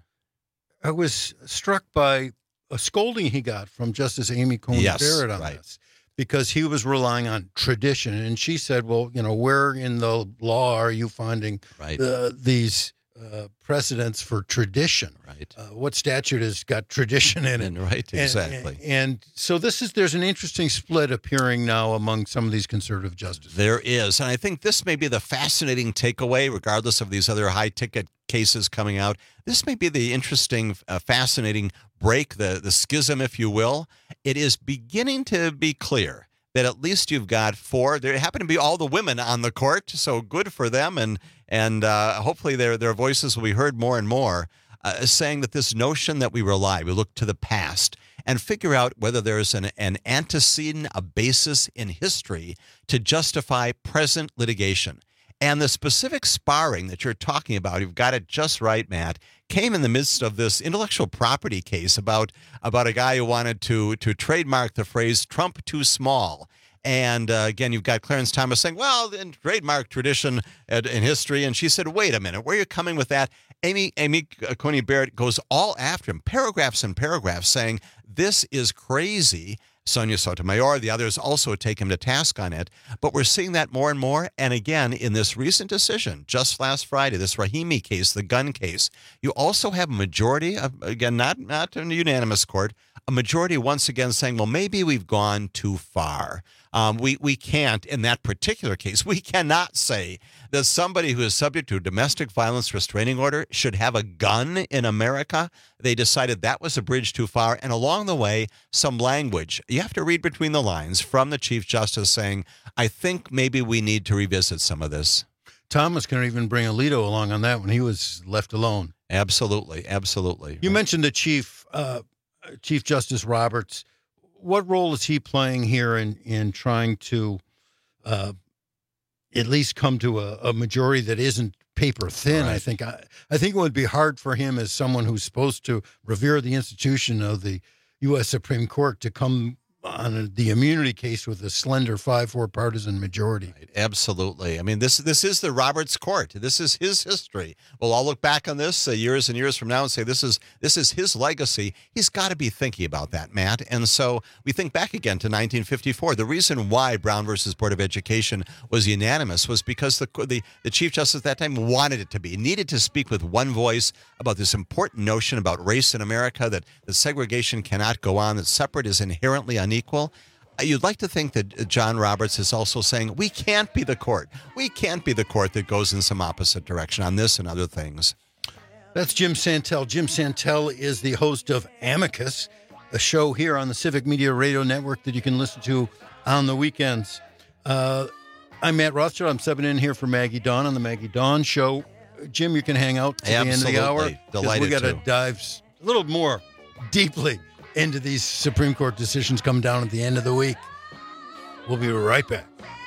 I was struck by a scolding he got from Justice Amy Coney Barrett on this, because he was relying on tradition. And she said, well, where in the law are you finding these precedents for tradition? Right. What statute has got tradition in it? Right, exactly. And so there's an interesting split appearing now among some of these conservative justices. There is. And I think this may be the fascinating takeaway, regardless of these other high-ticket cases coming out. This may be the interesting, fascinating break, the schism, if you will. It is beginning to be clear that at least you've got four. There happen to be all the women on the court, so good for them, and hopefully their voices will be heard more and more, saying that this notion that we look to the past and figure out whether there's an antecedent, a basis in history to justify present litigation. And the specific sparring that you're talking about, you've got it just right, Matt, came in the midst of this intellectual property case about a guy who wanted to trademark the phrase Trump too small. And again, you've got Clarence Thomas saying, well, in trademark tradition in history. And she said, wait a minute, where are you coming with that? Amy Coney Barrett goes all after him, paragraphs and paragraphs, saying this is crazy. Sonia Sotomayor, the others also take him to task on it. But we're seeing that more and more. And again, in this recent decision, just last Friday, this Rahimi case, the gun case, you also have a majority, again, not in a unanimous court, a majority once again saying, well, maybe we've gone too far. We can't, in that particular case, we cannot say that somebody who is subject to a domestic violence restraining order should have a gun in America. They decided that was a bridge too far. And along the way, some language, you have to read between the lines, from the Chief Justice saying, I think maybe we need to revisit some of this. Thomas can even bring Alito along on that when he was left alone. Absolutely, absolutely. You mentioned the Chief Justice Roberts. What role is he playing here in trying to at least come to a majority that isn't paper thin? Right. I think it would be hard for him, as someone who's supposed to revere the institution of the U.S. Supreme Court, to come on the immunity case with a slender 5-4 partisan majority. Right, absolutely. I mean, this is the Roberts Court. This is his history. We'll all look back on this years and years from now and say this is his legacy. He's got to be thinking about that, Matt. And so we think back again to 1954. The reason why Brown versus Board of Education was unanimous was because the Chief Justice at that time wanted it to be. He needed to speak with one voice about this important notion about race in America, that segregation cannot go on, that separate is inherently unequal. You'd like to think that John Roberts is also saying, we can't be the court. We can't be the court that goes in some opposite direction on this and other things. That's Jim Santel. Jim Santel is the host of Amicus, a show here on the Civic Media Radio Network that you can listen to on the weekends. I'm Matt Rothschild. I'm subbing in here for Maggie Dawn on the Maggie Dawn Show. Jim, you can hang out to the end of the hour. Delighted we got to dive a little more deeply into these Supreme Court decisions come down at the end of the week. We'll be right back.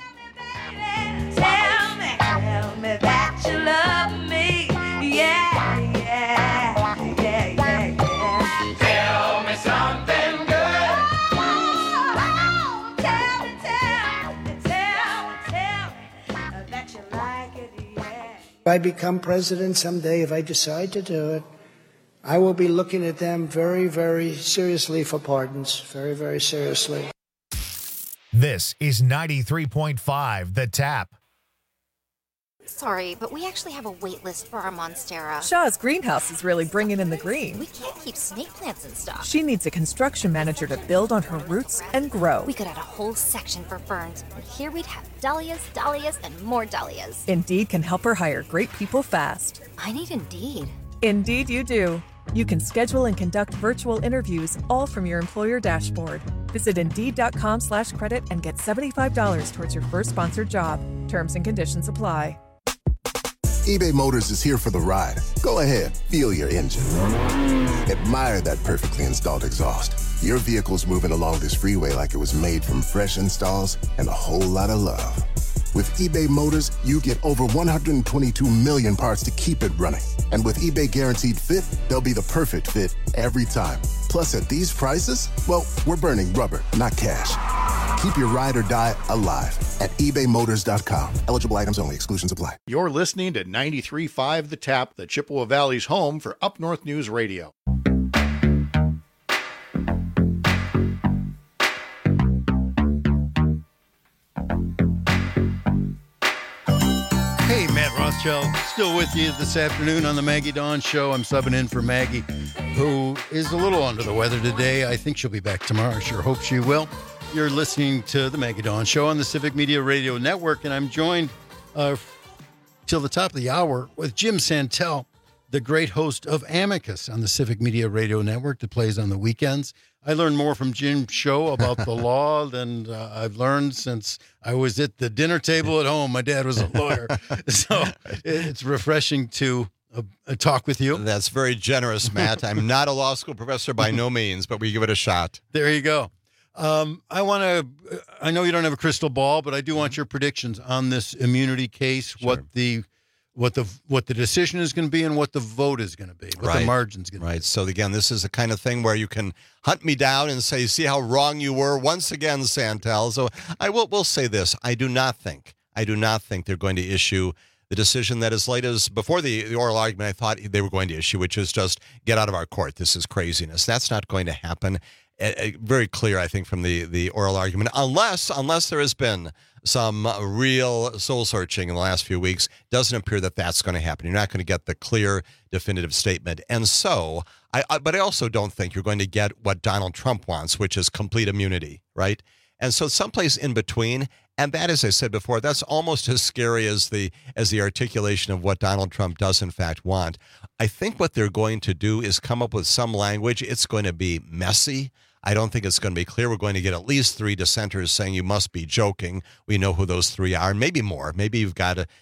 Tell me that you love me. Yeah, yeah, yeah, yeah, yeah. Tell me something good. Oh, tell me that you like it, yeah. If I become president someday, if I decide to do it, I will be looking at them very, very seriously for pardons. Very, very seriously. This is 93.5 The Tap. Sorry, but we actually have a wait list for our Monstera. Shaw's greenhouse is really bringing in the green. We can't keep snake plants in stock. She needs a construction manager to build on her roots and grow. We could add a whole section for ferns, and here we'd have dahlias, dahlias, and more dahlias. Indeed can help her hire great people fast. I need Indeed. Indeed you do. You can schedule and conduct virtual interviews all from your employer dashboard. Visit Indeed.com/credit and get $75 towards your first sponsored job. Terms and conditions apply. eBay Motors is here for the ride. Go ahead, feel your engine. Admire that perfectly installed exhaust. Your vehicle's moving along this freeway like it was made from fresh installs and a whole lot of love. With eBay Motors, you get over 122 million parts to keep it running. And with eBay Guaranteed Fit, they'll be the perfect fit every time. Plus, at these prices, well, we're burning rubber, not cash. Keep your ride or die alive at ebaymotors.com. Eligible items only. Exclusions apply. You're listening to 93.5 The Tap, the Chippewa Valley's home for Up North News Radio. Hey, Matt Rothschild, still with you this afternoon on the Maggie Dawn Show. I'm subbing in for Maggie, who is a little under the weather today. I think she'll be back tomorrow. I sure hope she will. You're listening to the Maggie Dawn Show on the Civic Media Radio Network, and I'm joined till the top of the hour with Jim Santel, the great host of Amicus on the Civic Media Radio Network that plays on the weekends. I learned more from Jim's show about the law than I've learned since I was at the dinner table at home. My dad was a lawyer, so it's refreshing to talk with you. That's very generous, Matt. I'm not a law school professor by no means, but we give it a shot. There you go. I know you don't have a crystal ball, but I do want your predictions on this immunity case, sure. what the decision is going to be and what the vote is going to be, what the margin's going to be. Right. So again, this is the kind of thing where you can hunt me down and say, see how wrong you were once again, Santel. So I will say this. I do not think they're going to issue the decision that as late as before the oral argument I thought they were going to issue, which is just get out of our court. This is craziness. That's not going to happen. Very clear, I think, from the oral argument, unless there has been some real soul searching in the last few weeks. Doesn't appear that that's going to happen. You're not going to get the clear, definitive statement. And so, but I also don't think you're going to get what Donald Trump wants, which is complete immunity, right? And so someplace in between, and that, as I said before, that's almost as scary as the articulation of what Donald Trump does in fact want. I think what they're going to do is come up with some language. It's going to be messy. I don't think it's going to be clear. We're going to get at least 3 dissenters saying you must be joking. We know who those 3 are, and maybe more. Maybe you've got a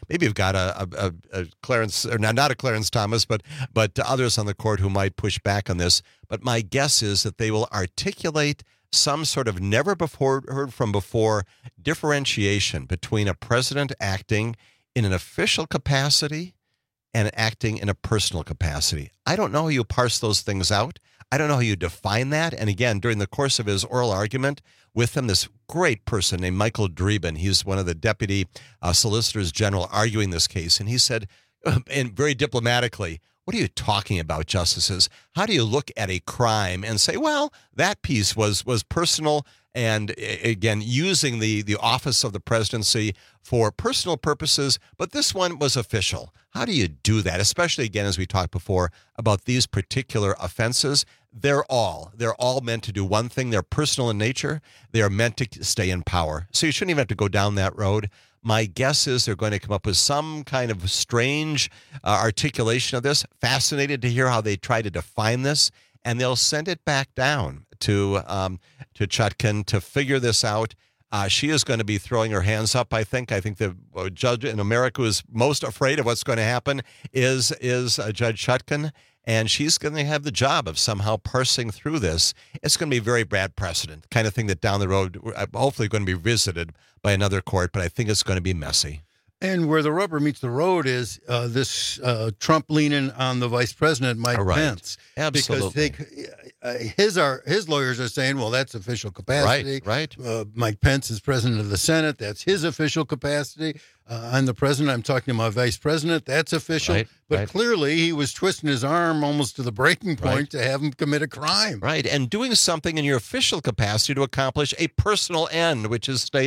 Clarence, or not a Clarence Thomas, but others on the court who might push back on this. But my guess is that they will articulate some sort of never before heard from before differentiation between a president acting in an official capacity and acting in a personal capacity. I don't know how you parse those things out. I don't know how you define that. And again, during the course of his oral argument with him, this great person named Michael Dreeben, he's one of the deputy solicitors general arguing this case. And he said, and very diplomatically, what are you talking about, justices? How do you look at a crime and say, well, that piece was personal, and again, using the office of the presidency for personal purposes, but this one was official? How do you do that? Especially, again, as we talked before about these particular offenses, they're all meant to do one thing. They're personal in nature. They are meant to stay in power. So you shouldn't even have to go down that road. My guess is they're going to come up with some kind of strange articulation of this. Fascinated to hear how they try to define this, and they'll send it back down to Chutkan to figure this out. She is going to be throwing her hands up, I think. I think the judge in America who is most afraid of what's going to happen is Judge Chutkan, and she's going to have the job of somehow parsing through this. It's going to be a very bad precedent, kind of thing that down the road, hopefully going to be visited by another court, but I think it's going to be messy. And where the rubber meets the road is this Trump leaning on the vice president, Mike Pence. Absolutely. Because his lawyers are saying, well, that's official capacity. Right. Mike Pence is president of the Senate. That's his official capacity. I'm the president. I'm talking to my vice president. That's official. Right, but right. clearly he was twisting his arm almost to the breaking point Right. to have him commit a crime. Right, and doing something in your official capacity to accomplish a personal end, which is stay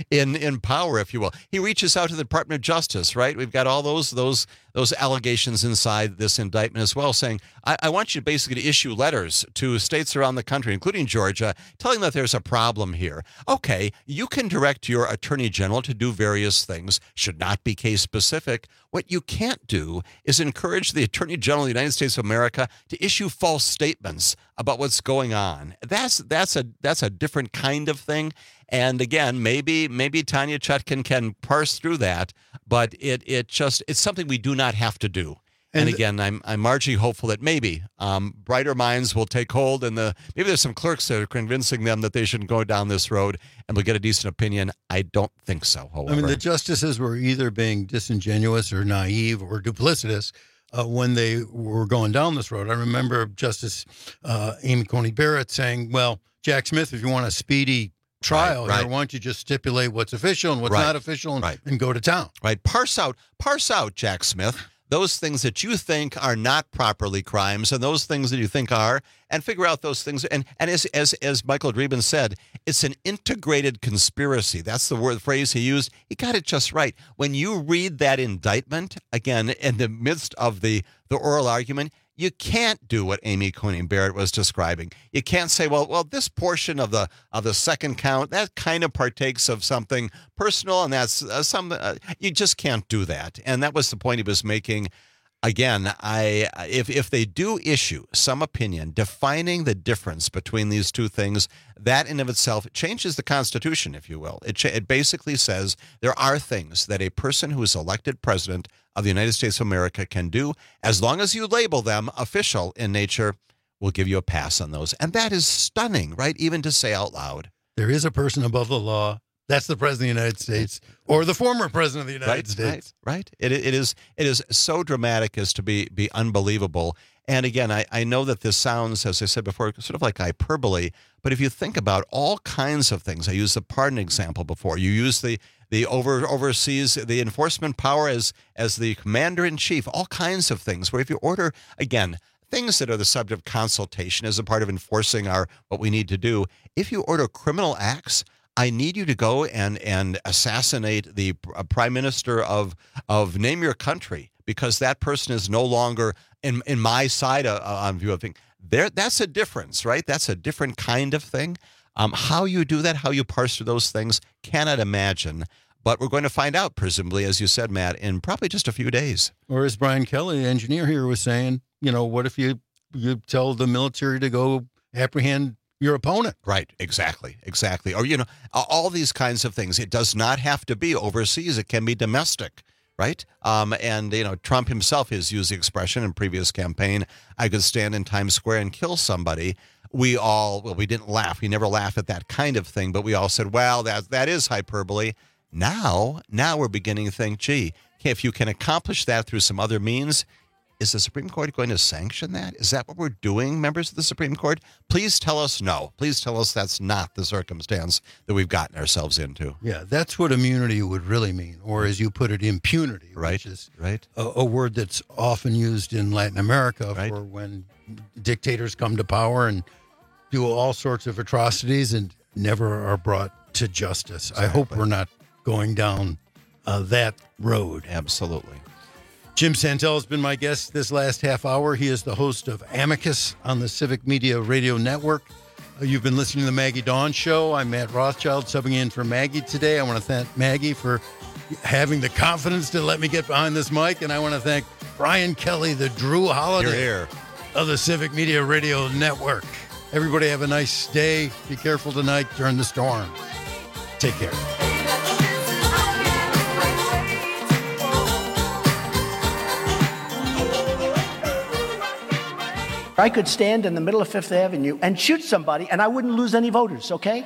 in power, if you will. He reaches out to the Department of Justice, right? We've got all those allegations inside this indictment as well, saying, I want you basically to issue letters to states around the country, including Georgia, telling that there's a problem here. Okay, you can direct your attorney general to do various things, should not be case specific. What you can't do is encourage the Attorney General of the United States of America to issue false statements about what's going on. That's a different kind of thing. And again, maybe Tanya Chutkan can parse through that, but it's something we do not have to do. And again, I'm marginally hopeful that maybe brighter minds will take hold, and maybe there's some clerks that are convincing them that they shouldn't go down this road, and we'll get a decent opinion. I don't think so, however. I mean, the justices were either being disingenuous or naive or duplicitous when they were going down this road. I remember Justice Amy Coney Barrett saying, well, Jack Smith, if you want a speedy trial, Right. here, why don't you just stipulate what's official and what's Right. not official and, Right. and go to town? Right. Parse out, Jack Smith, those things that you think are not properly crimes and those things that you think are, and figure out those things. And as Michael Dreeben said, it's an integrated conspiracy. That's the phrase he used. He got it just right. When you read that indictment, again, in the midst of the oral argument, you can't do what Amy Coney Barrett was describing. You can't say, well, this portion of the second count, that kind of partakes of something personal, and that's you just can't do that. And that was the point he was making. Again, if they do issue some opinion defining the difference between these two things, that in of itself changes the Constitution, if you will. It basically says there are things that a person who is elected president of the United States of America can do, as long as you label them official in nature, we'll give you a pass on those. And that is stunning, right? Even to say out loud. There is a person above the law. That's the president of the United States or the former president of the United States. Right. It is so dramatic as to be unbelievable. And again, I know that this sounds, as I said before, sort of like hyperbole, but if you think about all kinds of things, I used the pardon example before. You use the overseas, the enforcement power as the commander in chief, all kinds of things where if you order, again, things that are the subject of consultation as a part of enforcing what we need to do. If you order criminal acts, I need you to go and assassinate the prime minister of name your country, because that person is no longer in my side on view of things. That's a difference, right? That's a different kind of thing. How you do that, how you parse through those things, cannot imagine. But we're going to find out, presumably, as you said, Matt, in probably just a few days. Or as Brian Kelly, the engineer here, was saying, what if you tell the military to go apprehend your opponent? Right, exactly. Or, all these kinds of things. It does not have to be overseas. It can be domestic, right? And Trump himself has used the expression in previous campaign, I could stand in Times Square and kill somebody. We didn't laugh. We never laugh at that kind of thing, but we all said, well, that is hyperbole. Now we're beginning to think, gee, if you can accomplish that through some other means, is the Supreme Court going to sanction that? Is that what we're doing, members of the Supreme Court? Please tell us no. Please tell us that's not the circumstance that we've gotten ourselves into. Yeah, that's what immunity would really mean, or as you put it, impunity, right, which is right. a word that's often used in Latin America for when dictators come to power and do all sorts of atrocities and never are brought to justice. Exactly. I hope we're not going down that road. Absolutely. Jim Santel has been my guest this last half hour. He is the host of Amicus on the Civic Media Radio Network. You've been listening to the Maggie Dawn Show. I'm Matt Rothschild, subbing in for Maggie today. I want to thank Maggie for having the confidence to let me get behind this mic, and I want to thank Brian Kelly, the Drew Holiday of the Civic Media Radio Network. Everybody have a nice day. Be careful tonight during the storm. Take care. I could stand in the middle of Fifth Avenue and shoot somebody, and I wouldn't lose any voters, okay?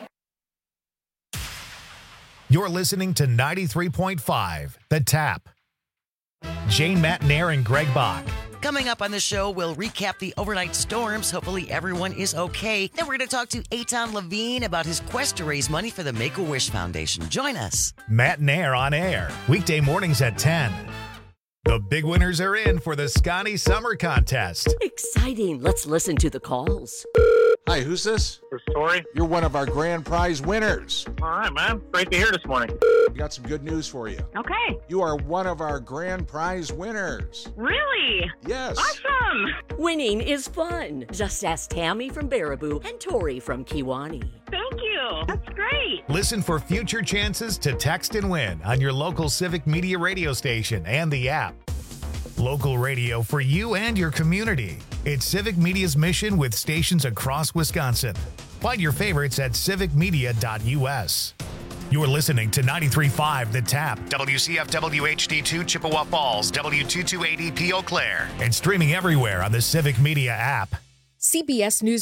You're listening to 93.5, The Tap. Jane Matt Nair and Greg Bach. Coming up on the show, we'll recap the overnight storms. Hopefully everyone is okay. Then we're going to talk to Eitan Levine about his quest to raise money for the Make-A-Wish Foundation. Join us. Matt and Air on air, weekday mornings at 10. The big winners are in for the Scotty Summer Contest. Exciting. Let's listen to the calls. Hi, who's this? This is Tori. You're one of our grand prize winners. All right, man. Great to hear this morning. We got some good news for you. Okay. You are one of our grand prize winners. Really? Yes. Awesome. Winning is fun. Just ask Tammy from Baraboo and Tori from Kiwani. Thank you. That's great. Listen for future chances to text and win on your local Civic Media radio station and the app. Local radio for you and your community. It's Civic Media's mission with stations across Wisconsin. Find your favorites at civicmedia.us. You're listening to 93.5 The Tap, WCFW HD2 Chippewa Falls, W228EP Eau Claire, and streaming everywhere on the Civic Media app. CBS News